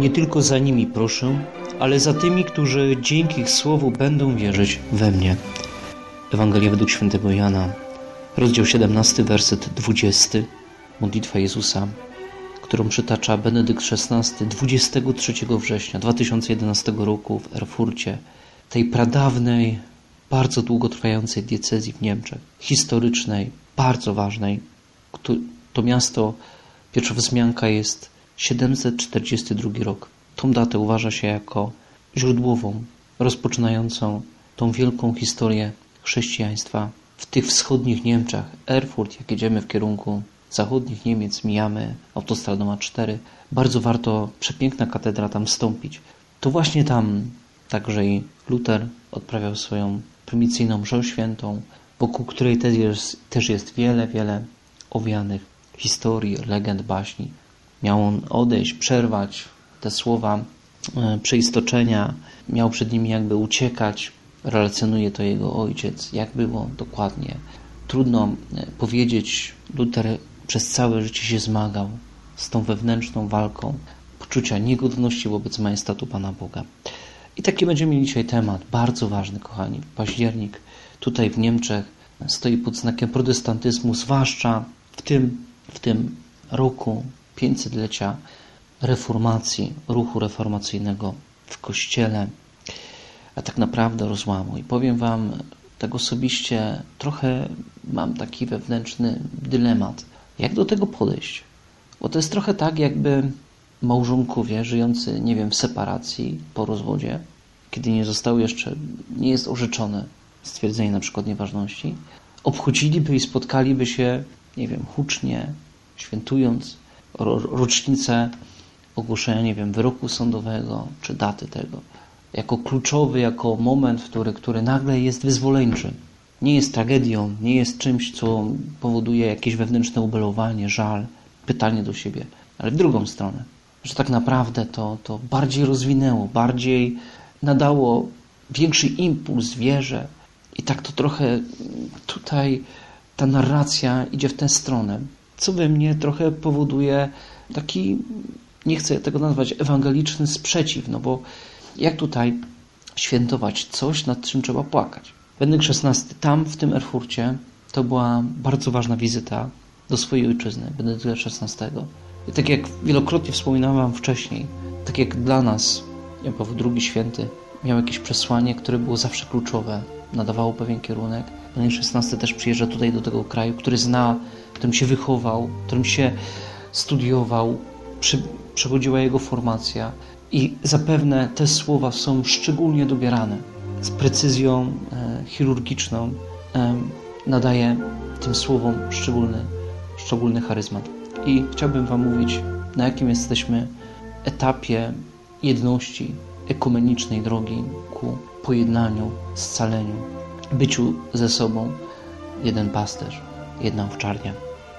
Nie tylko za nimi proszę, ale za tymi, którzy dzięki ich słowu będą wierzyć we mnie. Ewangelia według świętego Jana, rozdział 17, werset 20. Modlitwa Jezusa, którą przytacza Benedykt XVI 23 września 2011 roku w Erfurcie, tej pradawnej, bardzo długotrwającej diecezji w Niemczech, historycznej, bardzo ważnej. To miasto, pierwsza wzmianka jest 742 rok. Tą datę uważa się jako źródłową, rozpoczynającą tą wielką historię chrześcijaństwa w tych wschodnich Niemczech. Erfurt, jak jedziemy w kierunku zachodnich Niemiec, mijamy autostradą A4. Bardzo warto, przepiękna katedra, tam wstąpić. To właśnie tam także i Luter odprawiał swoją prymicyjną mszę świętą, wokół której też jest wiele owianych historii, legend, baśni. Miał on odejść, przerwać te słowa przeistoczenia, miał przed nimi jakby uciekać. Relacjonuje to jego ojciec, jak było dokładnie. Trudno powiedzieć, Luter przez całe życie się zmagał z tą wewnętrzną walką poczucia niegodności wobec majestatu Pana Boga. I taki będziemy mieli dzisiaj temat, bardzo ważny, kochani. Październik tutaj w Niemczech stoi pod znakiem protestantyzmu, zwłaszcza w tym roku 500-lecia reformacji, ruchu reformacyjnego w Kościele, a tak naprawdę rozłamu. I powiem Wam, tak osobiście trochę mam taki wewnętrzny dylemat. Jak do tego podejść? Bo to jest trochę tak, jakby małżonkowie żyjący, w separacji, po rozwodzie, kiedy nie jest orzeczone stwierdzenie na przykład nieważności, obchodziliby i spotkaliby się, hucznie, świętując rocznicę ogłoszenia, wyroku sądowego, czy daty tego, jako kluczowy, jako moment, który nagle jest wyzwoleńczy. Nie jest tragedią, nie jest czymś, co powoduje jakieś wewnętrzne ubelowanie, żal, pytanie do siebie, ale w drugą stronę, że tak naprawdę to bardziej rozwinęło, bardziej nadało większy impuls wierze i tak to trochę tutaj ta narracja idzie w tę stronę, co we mnie trochę powoduje taki, nie chcę tego nazwać ewangeliczny sprzeciw, bo jak tutaj świętować coś, nad czym trzeba płakać. Benedykt XVI tam, w tym Erfurcie, to była bardzo ważna wizyta do swojej ojczyzny, Benedykta XVI. I tak jak wielokrotnie wspominałem wcześniej, tak jak dla nas Jan Paweł II Święty miał jakieś przesłanie, które było zawsze kluczowe, nadawało pewien kierunek. Benedykt XVI też przyjeżdża tutaj do tego kraju, który zna, w którym się wychował, w którym się studiował, przechodziła jego formacja i zapewne te słowa są szczególnie dobierane. Z precyzją chirurgiczną nadaje tym słowom szczególny charyzmat. I chciałbym Wam mówić, na jakim jesteśmy etapie jedności ekumenicznej drogi ku pojednaniu, scaleniu, byciu ze sobą. Jeden pasterz, jedna owczarnia.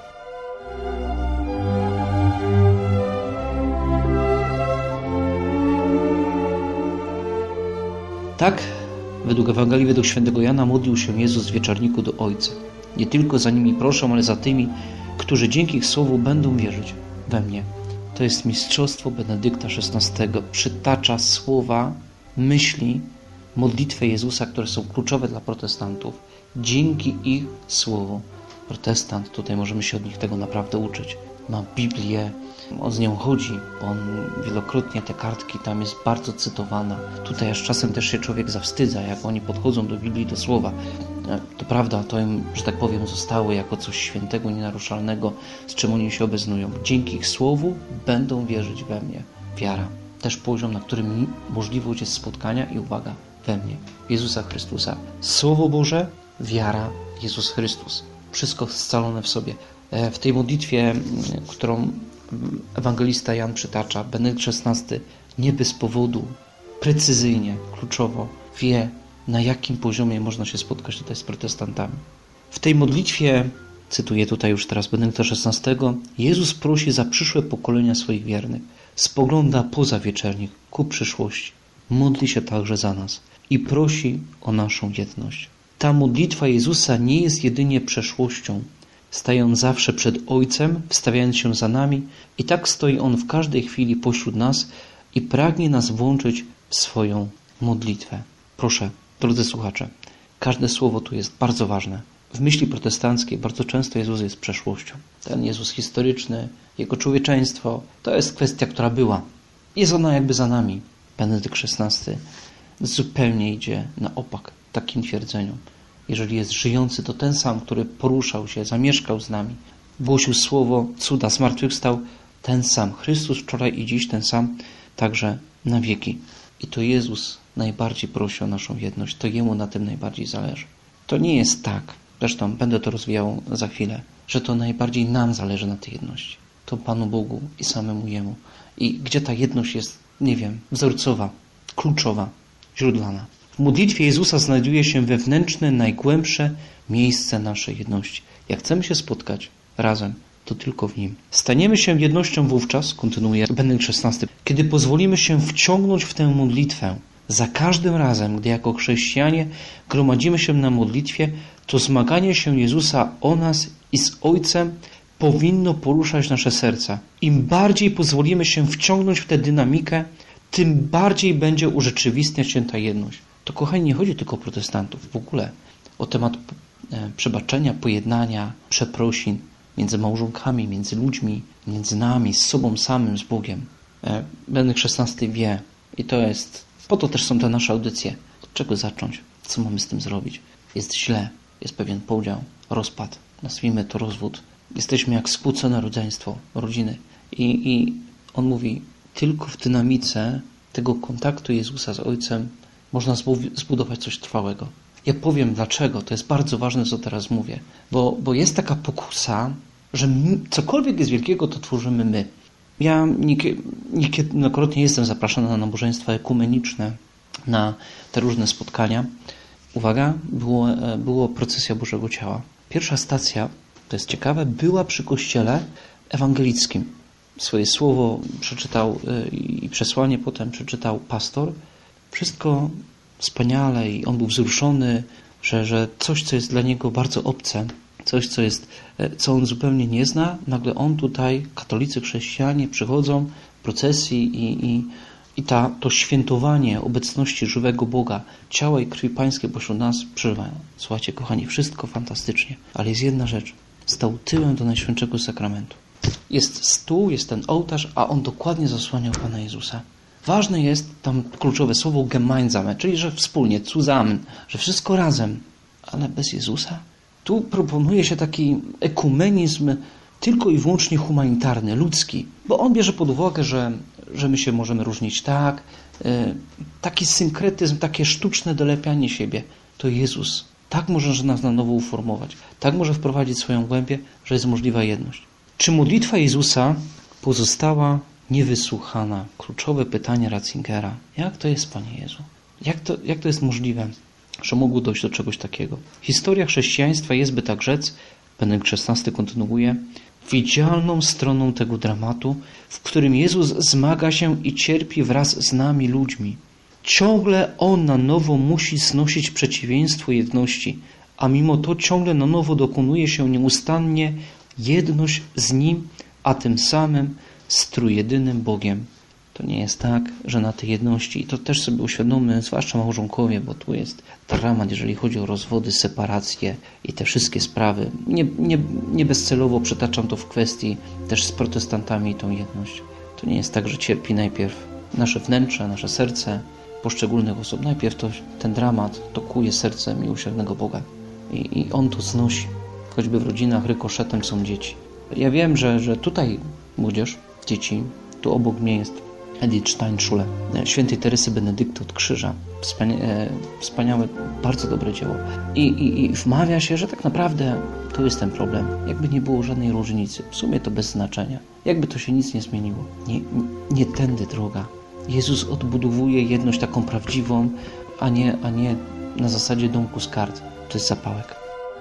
Tak, według Ewangelii, według świętego Jana modlił się Jezus w wieczorniku do Ojca. Nie tylko za nimi proszę, ale za tymi, którzy dzięki ich słowu będą wierzyć we mnie. To jest mistrzostwo Benedykta XVI. Przytacza słowa, myśli, modlitwę Jezusa, które są kluczowe dla protestantów. Dzięki ich słowu. Protestant, tutaj możemy się od nich tego naprawdę uczyć. Ma Biblię, on z nią chodzi, bo on wielokrotnie te kartki tam jest bardzo cytowana. Tutaj aż czasem też się człowiek zawstydza, jak oni podchodzą do Biblii, do słowa. To prawda, to im, że tak powiem, zostało jako coś świętego, nienaruszalnego, z czym oni się obeznują. Dzięki ich słowu będą wierzyć we mnie. Wiara. Też poziom, na którym możliwość jest spotkania i uwaga, we mnie, Jezusa Chrystusa. Słowo Boże, wiara, Jezus Chrystus. Wszystko scalone w sobie. W tej modlitwie, którą ewangelista Jan przytacza, Benedykt XVI nie bez powodu, precyzyjnie, kluczowo wie, na jakim poziomie można się spotkać tutaj z protestantami. W tej modlitwie, cytuję tutaj już teraz Benedykta XVI, Jezus prosi za przyszłe pokolenia swoich wiernych, spogląda poza wieczernik ku przyszłości, modli się także za nas i prosi o naszą jedność. Ta modlitwa Jezusa nie jest jedynie przeszłością, staje On zawsze przed Ojcem, wstawiając się za nami i tak stoi On w każdej chwili pośród nas i pragnie nas włączyć w swoją modlitwę. Proszę, drodzy słuchacze, każde słowo tu jest bardzo ważne. W myśli protestanckiej bardzo często Jezus jest przeszłością. Ten Jezus historyczny, Jego człowieczeństwo, to jest kwestia, która była. Jest ona jakby za nami. Benedykt XVI zupełnie idzie na opak takim twierdzeniom. Jeżeli jest żyjący, to ten sam, który poruszał się, zamieszkał z nami, głosił słowo, cuda, zmartwychwstał, ten sam. Chrystus wczoraj i dziś ten sam, także na wieki. I to Jezus najbardziej prosi o naszą jedność. To Jemu na tym najbardziej zależy. To nie jest tak, zresztą będę to rozwijał za chwilę, że to najbardziej nam zależy na tej jedności. To Panu Bogu i samemu Jemu. I gdzie ta jedność jest, nie wiem, wzorcowa, kluczowa, źródlana. W modlitwie Jezusa znajduje się wewnętrzne, najgłębsze miejsce naszej jedności. Jak chcemy się spotkać razem, to tylko w Nim. Staniemy się jednością wówczas, kontynuuje Benedykt XVI, kiedy pozwolimy się wciągnąć w tę modlitwę. Za każdym razem, gdy jako chrześcijanie gromadzimy się na modlitwie, to zmaganie się Jezusa o nas i z Ojcem powinno poruszać nasze serca. Im bardziej pozwolimy się wciągnąć w tę dynamikę, tym bardziej będzie urzeczywistniać się ta jedność. To, kochani, nie chodzi tylko o protestantów. W ogóle o temat przebaczenia, pojednania, przeprosin między małżonkami, między ludźmi, między nami, z sobą samym, z Bogiem. Benedykt XVI wie i to jest, po to też są te nasze audycje. Od czego zacząć? Co mamy z tym zrobić? Jest źle, jest pewien podział, rozpad, nazwijmy to rozwód. Jesteśmy jak skłócone rodzeństwo, rodziny. I on mówi, tylko w dynamice tego kontaktu Jezusa z Ojcem można zbudować coś trwałego. Ja powiem dlaczego, to jest bardzo ważne, co teraz mówię. Bo jest taka pokusa, że cokolwiek jest wielkiego, to tworzymy my. Ja niejednokrotnie jestem zapraszany na nabożeństwa ekumeniczne, na te różne spotkania. Uwaga, było procesja Bożego Ciała. Pierwsza stacja, to jest ciekawe, była przy kościele ewangelickim. Swoje słowo przeczytał i przesłanie potem przeczytał pastor. Wszystko wspaniale i on był wzruszony, że coś, co jest dla niego bardzo obce, coś, co on zupełnie nie zna, nagle on tutaj, katolicy, chrześcijanie przychodzą w procesji i to świętowanie obecności żywego Boga, ciała i krwi Pańskie pośród nas przeżywają. Słuchajcie, kochani, wszystko fantastycznie, ale jest jedna rzecz. Stał tyłem do Najświętszego Sakramentu. Jest stół, jest ten ołtarz, a on dokładnie zasłaniał Pana Jezusa. Ważne jest tam kluczowe słowo gemeinsame, czyli że wspólnie, zusammen, że wszystko razem, ale bez Jezusa. Tu proponuje się taki ekumenizm tylko i wyłącznie humanitarny, ludzki, bo on bierze pod uwagę, że my się możemy różnić tak, taki synkretyzm, takie sztuczne dolepianie siebie. To Jezus tak może nas na nowo uformować, tak może wprowadzić swoją głębię, że jest możliwa jedność. Czy modlitwa Jezusa pozostała niewysłuchana? Kluczowe pytanie Ratzingera. Jak to jest, Panie Jezu? Jak to jest możliwe, że mogło dojść do czegoś takiego? Historia chrześcijaństwa jest, by tak rzec, Benedykt XVI kontynuuje, widzialną stroną tego dramatu, w którym Jezus zmaga się i cierpi wraz z nami ludźmi. Ciągle On na nowo musi znosić przeciwieństwo jedności, a mimo to ciągle na nowo dokonuje się nieustannie jedność z Nim, a tym samym z trójjedynym Bogiem. To nie jest tak, że na tej jedności, i to też sobie uświadommy, zwłaszcza małżonkowie, bo tu jest dramat, jeżeli chodzi o rozwody, separacje i te wszystkie sprawy. Nie bezcelowo przetaczam to w kwestii też z protestantami i tą jedność. To nie jest tak, że cierpi najpierw nasze wnętrze, nasze serce poszczególnych osób. Najpierw ten dramat tokuje serce miłosiernego Boga. I On to znosi. Choćby w rodzinach rykoszetem są dzieci. Ja wiem, że tutaj młodzież, dzieci, tu obok mnie jest Edith Steinschule, świętej Teresy Benedykty od Krzyża. Wspaniałe, bardzo dobre dzieło. I wmawia się, że tak naprawdę to jest ten problem. Jakby nie było żadnej różnicy. W sumie to bez znaczenia. Jakby to się nic nie zmieniło. Nie tędy droga. Jezus odbudowuje jedność taką prawdziwą, a nie na zasadzie domku z kart. To jest zapałek.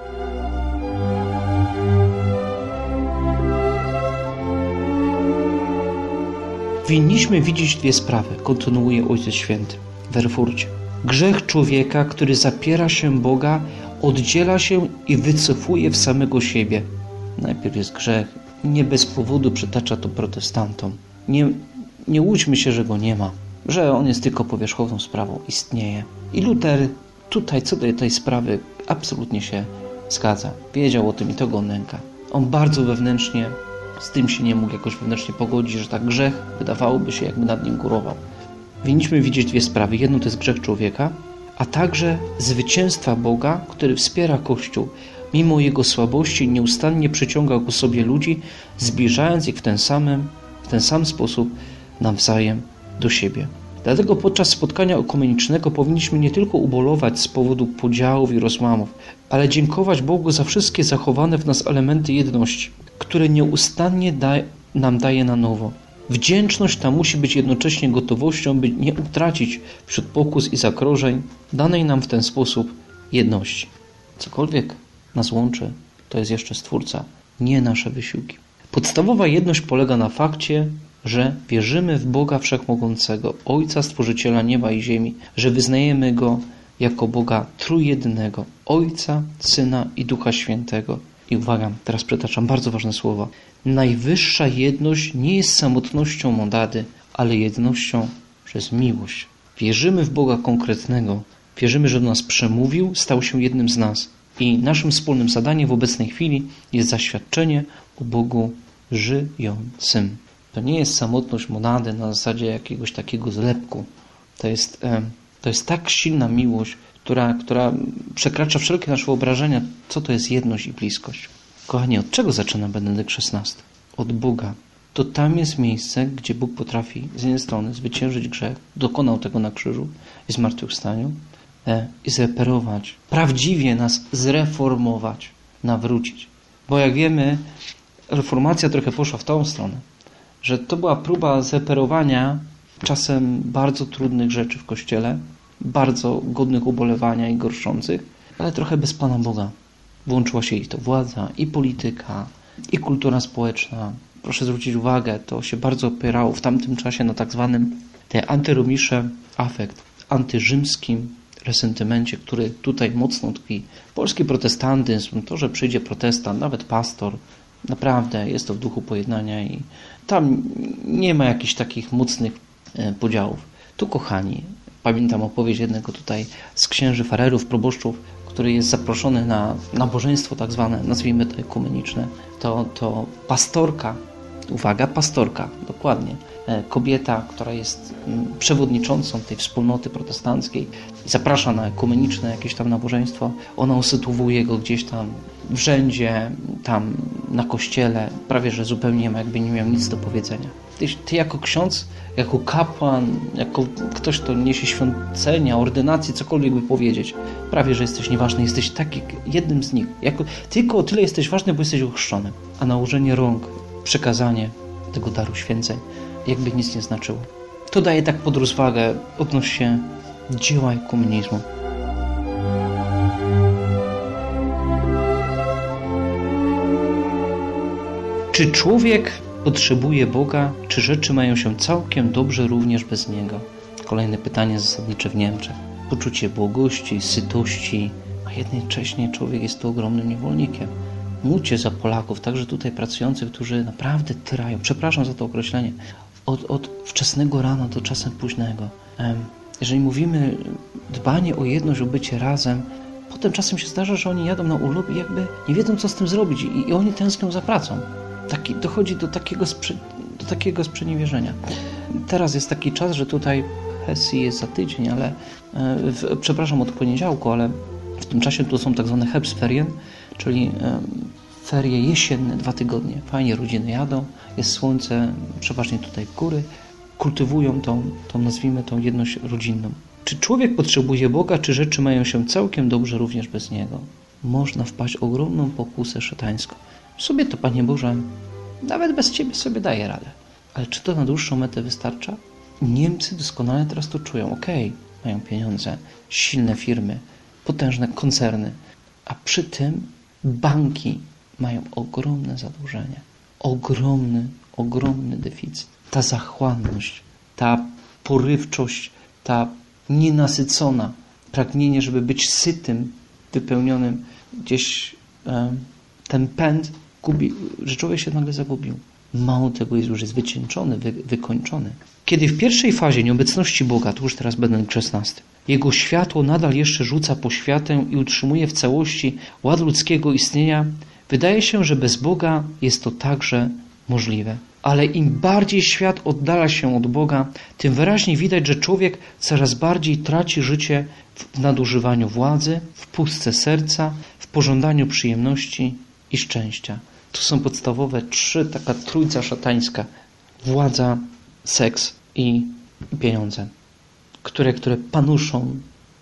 Winniśmy widzieć dwie sprawy, kontynuuje Ojciec Święty w Erfurcie. Grzech człowieka, który zapiera się Boga, oddziela się i wycofuje w samego siebie. Najpierw jest grzech. Nie bez powodu przytacza to protestantom. Nie łudźmy się, że go nie ma, że on jest tylko powierzchowną sprawą, istnieje. I Luter tutaj co do tej sprawy absolutnie się zgadza. Wiedział o tym i to go nęka. On bardzo wewnętrznie z tym się nie mógł jakoś wewnętrznie pogodzić, że tak grzech wydawałoby się, jakby nad nim górował. Winniśmy widzieć dwie sprawy. Jedną to jest grzech człowieka, a także zwycięstwa Boga, który wspiera Kościół. Mimo jego słabości nieustannie przyciąga ku sobie ludzi, zbliżając ich w ten sam sposób nawzajem do siebie. Dlatego podczas spotkania ekumenicznego powinniśmy nie tylko ubolować z powodu podziałów i rozłamów, ale dziękować Bogu za wszystkie zachowane w nas elementy jedności, które nieustannie nam daje na nowo. Wdzięczność ta musi być jednocześnie gotowością, by nie utracić wśród pokus i zagrożeń danej nam w ten sposób jedności. Cokolwiek nas łączy, to jest jeszcze Stwórca, nie nasze wysiłki. Podstawowa jedność polega na fakcie, że wierzymy w Boga Wszechmogącego, Ojca Stworzyciela nieba i ziemi, że wyznajemy Go jako Boga trójjednego, Ojca, Syna i Ducha Świętego. I uwaga, teraz przytaczam bardzo ważne słowa. Najwyższa jedność nie jest samotnością monady, ale jednością przez miłość. Wierzymy w Boga konkretnego, wierzymy, że do nas przemówił, stał się jednym z nas. I naszym wspólnym zadaniem w obecnej chwili jest zaświadczenie o Bogu żyjącym. To nie jest samotność monady na zasadzie jakiegoś takiego zlepku. To jest tak silna miłość, która przekracza wszelkie nasze wyobrażenia, co to jest jedność i bliskość. Kochani, od czego zaczyna Benedykt XVI? Od Boga. To tam jest miejsce, gdzie Bóg potrafi z jednej strony zwyciężyć grzech, dokonał tego na krzyżu i zmartwychwstaniu, i zreperować, prawdziwie nas zreformować, nawrócić. Bo jak wiemy, reformacja trochę poszła w tą stronę, że to była próba zreperowania czasem bardzo trudnych rzeczy w Kościele, bardzo godnych ubolewania i gorszących, ale trochę bez Pana Boga. Włączyła się i to władza, i polityka, i kultura społeczna. Proszę zwrócić uwagę, to się bardzo opierało w tamtym czasie na tak zwanym antyromisze afekt, antyrzymskim resentymencie, który tutaj mocno tkwi. Polski protestantyzm, to, że przyjdzie protestant, nawet pastor, naprawdę jest to w duchu pojednania i tam nie ma jakichś takich mocnych podziałów. Tu, kochani, pamiętam opowieść jednego tutaj z księży farerów, proboszczów, który jest zaproszony na nabożeństwo tak zwane, nazwijmy to ekumeniczne. To pastorka, uwaga, pastorka, dokładnie, kobieta, która jest przewodniczącą tej wspólnoty protestanckiej, zaprasza na ekumeniczne jakieś tam nabożeństwo, ona usytuuje go gdzieś tam w rzędzie, tam na kościele, prawie że zupełnie jakby nie miał nic do powiedzenia. Ty jako ksiądz, jako kapłan, jako ktoś, kto niesie święcenia, ordynację, cokolwiek by powiedzieć, prawie że jesteś nieważny, jesteś taki jednym z nich. Tylko o tyle jesteś ważny, bo jesteś ochrzczony. A nałożenie rąk, przekazanie tego daru święceń jakby nic nie znaczyło. To daje tak pod rozwagę odnośnie dzieła ekumenizmu. Czy człowiek potrzebuje Boga, czy rzeczy mają się całkiem dobrze również bez Niego? Kolejne pytanie zasadnicze w Niemczech. Poczucie błogości, sytości, a jednocześnie człowiek jest tu ogromnym niewolnikiem. Módlcie za Polaków, także tutaj pracujących, którzy naprawdę tyrają. Przepraszam za to określenie. Od wczesnego rana do czasem późnego. Jeżeli mówimy dbanie o jedność, o bycie razem, potem czasem się zdarza, że oni jadą na urlop i jakby nie wiedzą, co z tym zrobić i oni tęsknią za pracą. Dochodzi do takiego sprzeniewierzenia. Teraz jest taki czas, że tutaj w Hesji jest za tydzień, ale przepraszam, od poniedziałku, ale w tym czasie to są tak zwane Herbstferien, czyli ferie jesienne, 2 tygodnie. Fajnie rodziny jadą, jest słońce, przeważnie tutaj góry, kultywują tą nazwijmy tą jedność rodzinną. Czy człowiek potrzebuje Boga, czy rzeczy mają się całkiem dobrze również bez Niego? Można wpaść w ogromną pokusę szatańską. Sobie to, Panie Boże, nawet bez Ciebie sobie daję radę. Ale czy to na dłuższą metę wystarcza? Niemcy doskonale teraz to czują. Mają pieniądze, silne firmy, potężne koncerny, a przy tym banki mają ogromne zadłużenia. Ogromny deficyt. Ta zachłanność, ta porywczość, ta nienasycona, pragnienie, żeby być sytym, wypełnionym, gdzieś ten pęd gubi, że człowiek się nagle zagubił. Mało tego, jest już wycieńczony, wykończony. Kiedy w pierwszej fazie nieobecności Boga, to już teraz Benedykt XVI, Jego światło nadal jeszcze rzuca poświatę i utrzymuje w całości ład ludzkiego istnienia, wydaje się, że bez Boga jest to także możliwe. Ale im bardziej świat oddala się od Boga, tym wyraźniej widać, że człowiek coraz bardziej traci życie w nadużywaniu władzy, w pustce serca, w pożądaniu przyjemności i szczęścia. To są podstawowe trzy, taka trójca szatańska. Władza, seks i pieniądze, które panuszą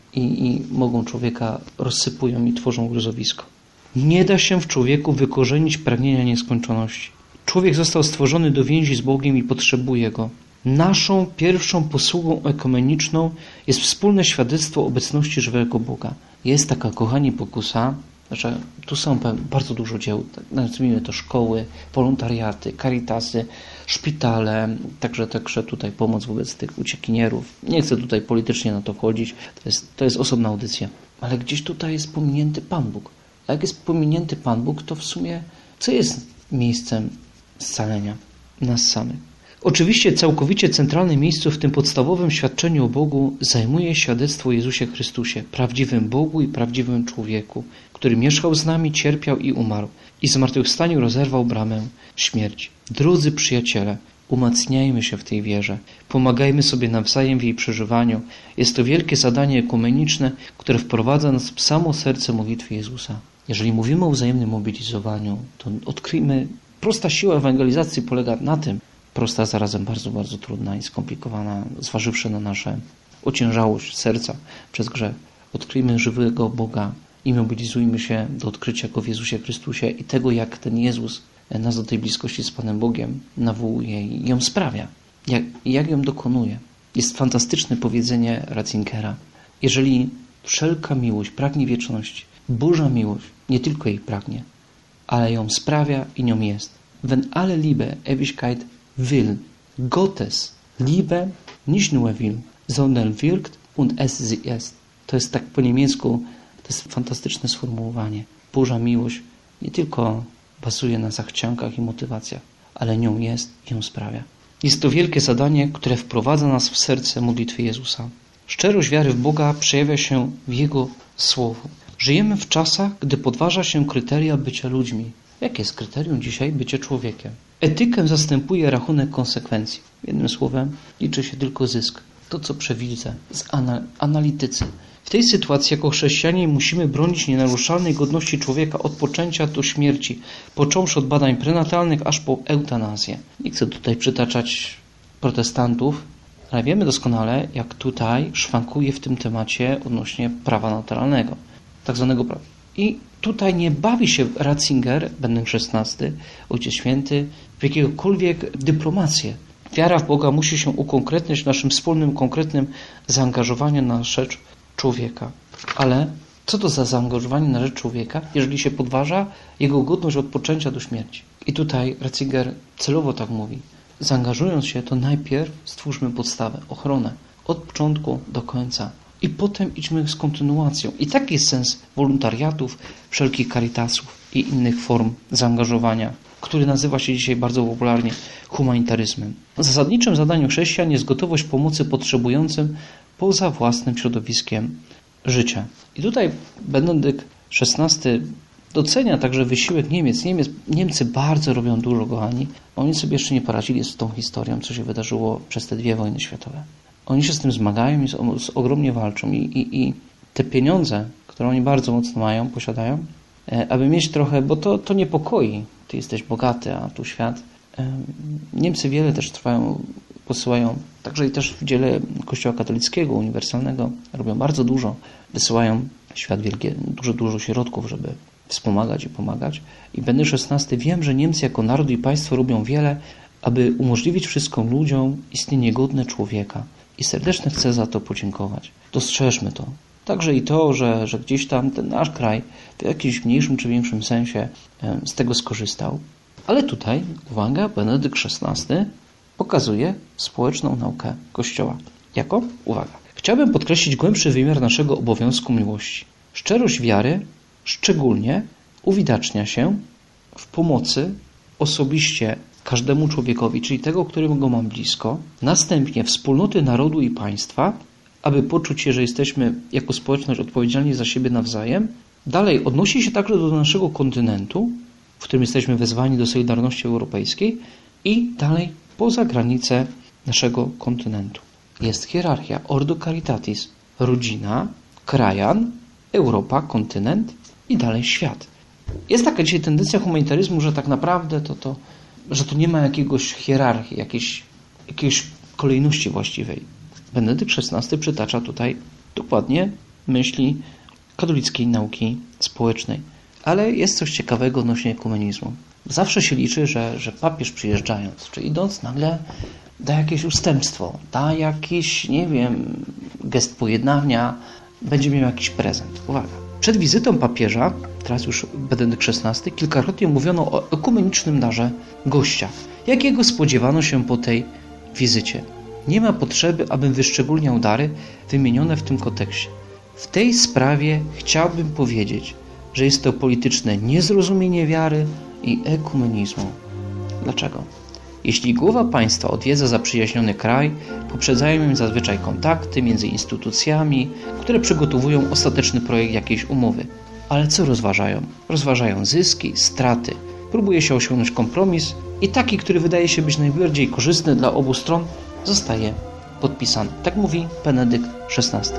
i mogą człowieka, rozsypują i tworzą gruzowisko. Nie da się w człowieku wykorzenić pragnienia nieskończoności. Człowiek został stworzony do więzi z Bogiem i potrzebuje Go. Naszą pierwszą posługą ekumeniczną jest wspólne świadectwo obecności żywego Boga. Jest taka, kochani, pokusa, że tu są bardzo dużo dzieł, nazwijmy to szkoły, wolontariaty, caritasy, szpitale, także tutaj pomoc wobec tych uciekinierów. Nie chcę tutaj politycznie na to wchodzić, to jest osobna audycja. Ale gdzieś tutaj jest pominięty Pan Bóg. A jak jest pominięty Pan Bóg, to w sumie co jest miejscem scalenia nas samych? Oczywiście całkowicie centralne miejsce w tym podstawowym świadczeniu o Bogu zajmuje świadectwo o Jezusie Chrystusie, prawdziwym Bogu i prawdziwym człowieku, który mieszkał z nami, cierpiał i umarł i w zmartwychwstaniu rozerwał bramę śmierci. Drodzy przyjaciele, umacniajmy się w tej wierze, pomagajmy sobie nawzajem w jej przeżywaniu. Jest to wielkie zadanie ekumeniczne, które wprowadza nas w samo serce modlitwy Jezusa. Jeżeli mówimy o wzajemnym mobilizowaniu, to odkryjmy, prosta siła ewangelizacji polega na tym, prosta, zarazem bardzo, bardzo trudna i skomplikowana, zważywszy na nasze ociężałość serca przez grzech. Odkryjmy żywego Boga i mobilizujmy się do odkrycia Go w Jezusie Chrystusie i tego, jak ten Jezus nas do tej bliskości z Panem Bogiem nawołuje i ją sprawia, jak ją dokonuje. Jest fantastyczne powiedzenie Ratzingera. Jeżeli wszelka miłość pragnie wieczności, Boża miłość nie tylko jej pragnie, ale ją sprawia i nią jest. Wenn alle Liebe Ewigkeit will, Gottes Liebe nicht nur will, sondern wirkt und es sie ist. To jest tak po niemiecku, to jest fantastyczne sformułowanie. Boża miłość nie tylko bazuje na zachciankach i motywacjach, ale nią jest i ją sprawia. Jest to wielkie zadanie, które wprowadza nas w serce modlitwy Jezusa. Szczerość wiary w Boga przejawia się w Jego Słowu. Żyjemy w czasach, gdy podważa się kryteria bycia ludźmi. Jakie jest kryterium dzisiaj bycia człowiekiem? Etykę zastępuje rachunek konsekwencji. Jednym słowem, liczy się tylko zysk. To, co przewidzę, analitycy. W tej sytuacji jako chrześcijanie musimy bronić nienaruszalnej godności człowieka od poczęcia do śmierci, począwszy od badań prenatalnych aż po eutanazję. Nie chcę tutaj przytaczać protestantów, ale wiemy doskonale, jak tutaj szwankuje w tym temacie odnośnie prawa naturalnego, tak zwanego prawa. I tutaj nie bawi się Ratzinger, Benedykt XVI, Ojciec Święty, w jakiegokolwiek dyplomację. Wiara w Boga musi się ukonkretniać w naszym wspólnym, konkretnym zaangażowaniu na rzecz człowieka. Ale co to za zaangażowanie na rzecz człowieka, jeżeli się podważa jego godność od poczęcia do śmierci? I tutaj Ratzinger celowo tak mówi. Zaangażując się, to najpierw stwórzmy podstawę, ochronę, od początku do końca. I potem idźmy z kontynuacją. I taki jest sens wolontariatów, wszelkich caritasów i innych form zaangażowania, który nazywa się dzisiaj bardzo popularnie humanitaryzmem. Zasadniczym zadaniem chrześcijan jest gotowość pomocy potrzebującym poza własnym środowiskiem życia. I tutaj Benedykt XVI docenia także wysiłek Niemiec. Niemcy bardzo robią dużo, kochani. Oni sobie jeszcze nie poradzili z tą historią, co się wydarzyło przez te 2 wojny światowe. Oni się z tym zmagają i ogromnie walczą. I te pieniądze, które oni bardzo mocno mają, posiadają, aby mieć trochę, bo to niepokoi. Ty jesteś bogaty, a tu świat. Niemcy wiele też posyłają, także i też w dziele Kościoła katolickiego, uniwersalnego, robią bardzo dużo. Wysyłają w świat wielkie, dużo środków, żeby wspomagać i pomagać. I Benedykt XVI, wiem, że Niemcy jako naród i państwo robią wiele, aby umożliwić wszystkim ludziom istnienie godne człowieka. I serdecznie chcę za to podziękować. Dostrzeżmy to. Także i to, że gdzieś tam ten nasz kraj w jakimś mniejszym czy większym sensie z tego skorzystał. Ale tutaj, uwaga, Benedykt XVI pokazuje społeczną naukę Kościoła. Jako? Uwaga. Chciałbym podkreślić głębszy wymiar naszego obowiązku miłości. Szczerość wiary szczególnie uwidacznia się w pomocy osobiście każdemu człowiekowi, czyli tego, którego mam blisko, następnie wspólnoty narodu i państwa, aby poczuć się, że jesteśmy jako społeczność odpowiedzialni za siebie nawzajem. Dalej odnosi się także do naszego kontynentu, w którym jesteśmy wezwani do solidarności europejskiej i dalej poza granice naszego kontynentu. Jest hierarchia Ordo Caritatis, rodzina, krajan, Europa, kontynent i dalej świat. Jest taka dzisiaj tendencja humanitaryzmu, że tak naprawdę że to nie ma jakiegoś hierarchii, jakiejś kolejności właściwej. Benedykt XVI przytacza tutaj dokładnie myśli katolickiej nauki społecznej. Ale jest coś ciekawego odnośnie ekumenizmu. Zawsze się liczy, że papież przyjeżdżając, czy idąc, nagle da jakieś ustępstwo, da jakiś, gest pojednania, będzie miał jakiś prezent. Uwaga. Przed wizytą papieża, teraz już Benedykt XVI, kilkakrotnie mówiono o ekumenicznym darze gościa, jakiego spodziewano się po tej wizycie. Nie ma potrzeby, abym wyszczególniał dary wymienione w tym kontekście. W tej sprawie chciałbym powiedzieć, że jest to polityczne niezrozumienie wiary i ekumenizmu. Dlaczego? Jeśli głowa państwa odwiedza zaprzyjaźniony kraj, poprzedzają ją zazwyczaj kontakty między instytucjami, które przygotowują ostateczny projekt jakiejś umowy. Ale co rozważają? Rozważają zyski, straty. Próbuje się osiągnąć kompromis i taki, który wydaje się być najbardziej korzystny dla obu stron, zostaje podpisany. Tak mówi Benedykt XVI.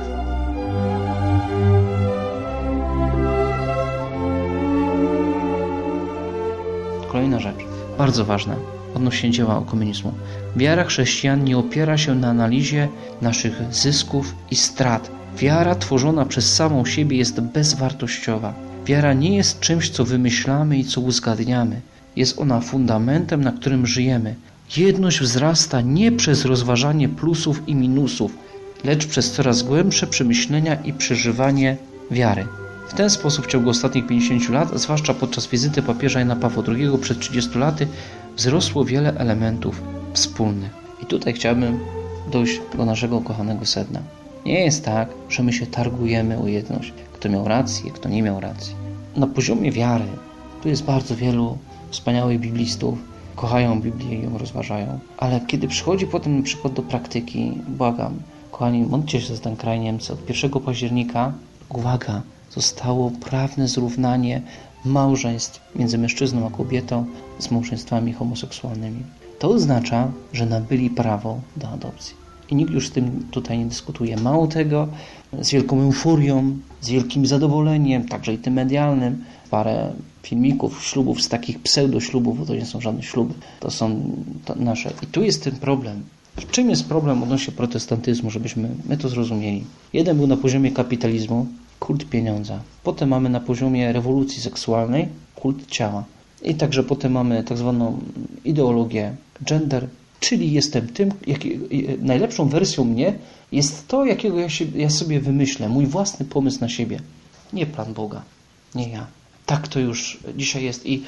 Kolejna rzecz, bardzo ważna, odnośnie dzieła ekumenizmu. Wiara chrześcijan nie opiera się na analizie naszych zysków i strat. Wiara tworzona przez samą siebie jest bezwartościowa. Wiara nie jest czymś, co wymyślamy i co uzgadniamy. Jest ona fundamentem, na którym żyjemy. Jedność wzrasta nie przez rozważanie plusów i minusów, lecz przez coraz głębsze przemyślenia i przeżywanie wiary. W ten sposób w ciągu ostatnich 50 lat, zwłaszcza podczas wizyty papieża Jana Pawła II przed 30 laty, wzrosło wiele elementów wspólnych. I tutaj chciałbym dojść do naszego kochanego sedna. Nie jest tak, że my się targujemy o jedność, kto miał rację, kto nie miał racji. Na poziomie wiary, tu jest bardzo wielu wspaniałych biblistów, kochają Biblię i ją rozważają, ale kiedy przychodzi potem na przykład do praktyki, błagam, kochani, módlcie się za ten kraj Niemcy. Od 1 października, uwaga, zostało prawne zrównanie małżeństw między mężczyzną a kobietą z małżeństwami homoseksualnymi. To oznacza, że nabyli prawo do adopcji. I nikt już z tym tutaj nie dyskutuje. Mało tego, z wielką euforią, z wielkim zadowoleniem, także i tym medialnym, parę filmików, ślubów z takich pseudoślubów, bo to nie są żadne śluby, to są nasze. I tu jest ten problem. W czym jest problem odnośnie protestantyzmu, żebyśmy my to zrozumieli? Jeden był na poziomie kapitalizmu, kult pieniądza. Potem mamy na poziomie rewolucji seksualnej kult ciała. I także potem mamy tak zwaną ideologię gender, czyli jestem tym, najlepszą wersją mnie jest to, jakiego ja sobie wymyślę, mój własny pomysł na siebie. Nie plan Boga, nie ja. Tak to już dzisiaj jest i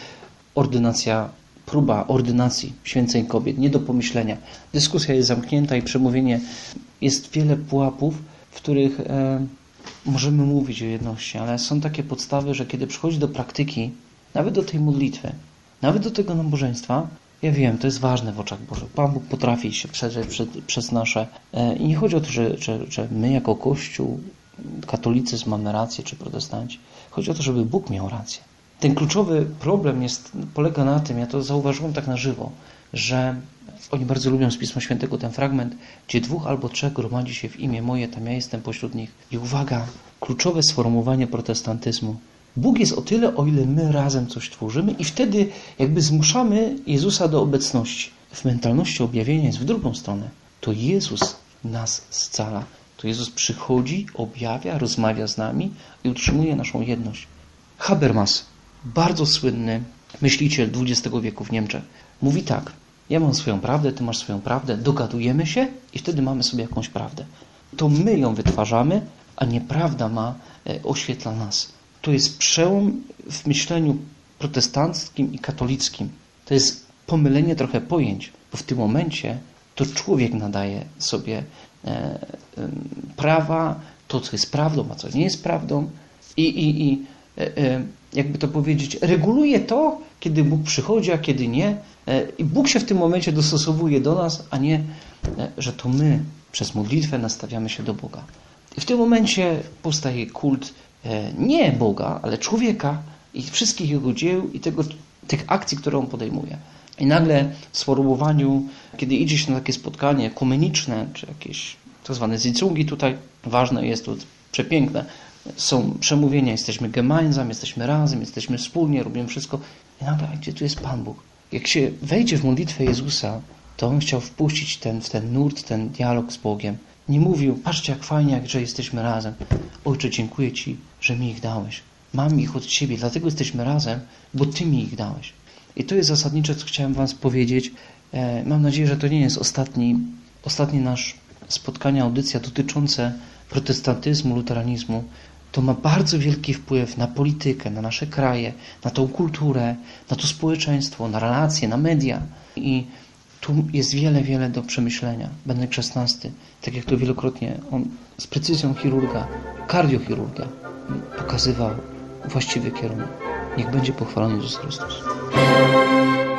próba ordynacji święceń kobiet, nie do pomyślenia. Dyskusja jest zamknięta i przemówienie, jest wiele pułapów, w których możemy mówić o jedności, ale są takie podstawy, że kiedy przychodzi do praktyki, nawet do tej modlitwy, nawet do tego nabożeństwa, ja wiem, to jest ważne w oczach Bożych. Pan Bóg potrafi się przedrzeć przez nasze. I nie chodzi o to, że my jako Kościół, katolicyzm mamy rację, czy protestanci. Chodzi o to, żeby Bóg miał rację. Ten kluczowy problem polega na tym, ja to zauważyłem tak na żywo, że oni bardzo lubią z Pisma Świętego ten fragment, gdzie 2 albo 3 gromadzi się w imię moje, tam ja jestem pośród nich. I uwaga, kluczowe sformułowanie protestantyzmu. Bóg jest o tyle, o ile my razem coś tworzymy i wtedy jakby zmuszamy Jezusa do obecności. W mentalności objawienia jest w drugą stronę. To Jezus nas scala. To Jezus przychodzi, objawia, rozmawia z nami i utrzymuje naszą jedność. Habermas, bardzo słynny myśliciel XX wieku w Niemczech, mówi tak: ja mam swoją prawdę, ty masz swoją prawdę, dogadujemy się i wtedy mamy sobie jakąś prawdę. To my ją wytwarzamy, a nie prawda oświetla nas. To jest przełom w myśleniu protestanckim i katolickim. To jest pomylenie trochę pojęć, bo w tym momencie to człowiek nadaje sobie prawa, to co jest prawdą, a co nie jest prawdą. I jakby to powiedzieć, reguluje to, kiedy Bóg przychodzi, a kiedy nie. I Bóg się w tym momencie dostosowuje do nas, a nie, że to my przez modlitwę nastawiamy się do Boga. I w tym momencie powstaje kult nie Boga, ale człowieka i wszystkich jego dzieł i tych akcji, które on podejmuje. I nagle w sformułowaniu, kiedy idzie się na takie spotkanie ekumeniczne, czy jakieś tak zwane Sitzungi tutaj, ważne jest to przepiękne, są przemówienia, jesteśmy gemeinsam, jesteśmy razem, jesteśmy wspólnie, robimy wszystko. I nagle, gdzie tu jest Pan Bóg? Jak się wejdzie w modlitwę Jezusa, to On chciał wpuścić w ten nurt, ten dialog z Bogiem. Nie mówił, patrzcie jak fajnie, że jesteśmy razem. Ojcze, dziękuję Ci, że mi ich dałeś. Mam ich od Ciebie, dlatego jesteśmy razem, bo Ty mi ich dałeś. I to jest zasadnicze, co chciałem Wam powiedzieć. Mam nadzieję, że to nie jest ostatni nasz spotkanie, audycja dotyczące protestantyzmu, luteranizmu. To ma bardzo wielki wpływ na politykę, na nasze kraje, na tą kulturę, na to społeczeństwo, na relacje, na media. I tu jest wiele do przemyślenia. Benedykt XVI, tak jak to wielokrotnie on z precyzją chirurga, kardiochirurga pokazywał właściwy kierunek. Niech będzie pochwalony Jezus Chrystus.